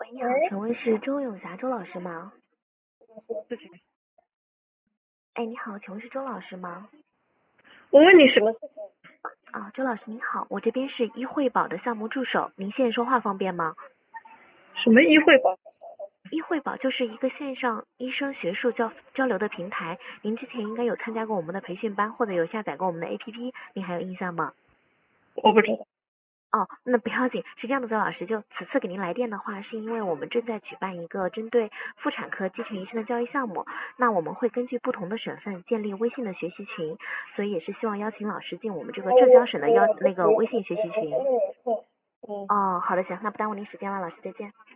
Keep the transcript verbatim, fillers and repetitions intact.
你好，请问是周永霞周老师吗？ 事情。 哎，你好，请问是周老师吗？ 我问你什么事情？ 啊，周老师您好，我这边是医惠保的项目助手，您现在说话方便吗？ 什么医惠保？ 医惠保就是一个线上医生学术交交流的平台，您之前应该有参加过我们的培训班，或者有下载过我们的 A P P，您还有印象吗？ 我不知道。 哦，那不要紧，是这样的，周老师，就此次给您来电的话，是因为我们正在举办一个针对妇产科基层医生的教育项目，那我们会根据不同的省份建立微信的学习群，所以也是希望邀请老师进我们这个浙江省的邀那个微信学习群。 我现在有空。嗯。 哦，好的，行，那不耽误您时间了，老师再见。